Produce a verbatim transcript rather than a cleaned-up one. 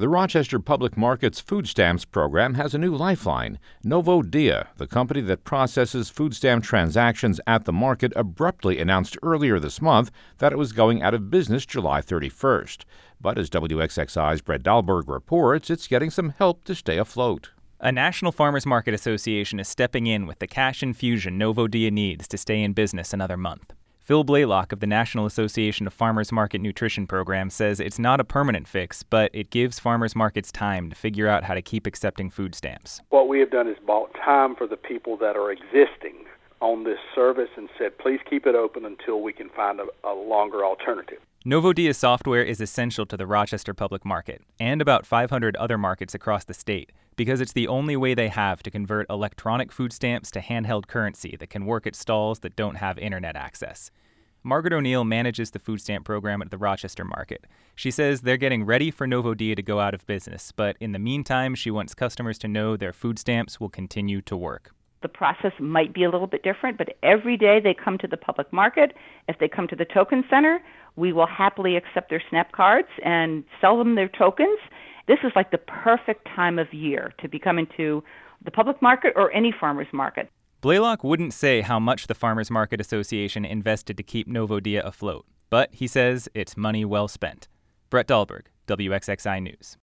The Rochester Public Market's food stamps program has a new lifeline. Novo Dia, the company that processes food stamp transactions at the market, abruptly announced earlier this month that it was going out of business July thirty-first. But as W X X I's Brett Dahlberg reports, it's getting some help to stay afloat. A National Farmers Market Association is stepping in with the cash infusion Novo Dia needs to stay in business another month. Phil Blaylock of the National Association of Farmers Market Nutrition Program says it's not a permanent fix, but it gives farmers markets time to figure out how to keep accepting food stamps. What we have done is bought time for the people that are existing on this service and said, please keep it open until we can find a, a longer alternative. Novo Dia software is essential to the Rochester Public Market and about five hundred other markets across the state because it's the only way they have to convert electronic food stamps to handheld currency that can work at stalls that don't have internet access. Margaret O'Neill manages the food stamp program at the Rochester Market. She says they're getting ready for Novo Dia to go out of business, but in the meantime, she wants customers to know their food stamps will continue to work. The process might be a little bit different, but every day they come to the public market, if they come to the token center, we will happily accept their SNAP cards and sell them their tokens. This is like the perfect time of year to be coming to the public market or any farmer's market. Blaylock wouldn't say how much the Farmers Market Association invested to keep Novo Dia afloat, but he says it's money well spent. Brett Dahlberg, W X X I News.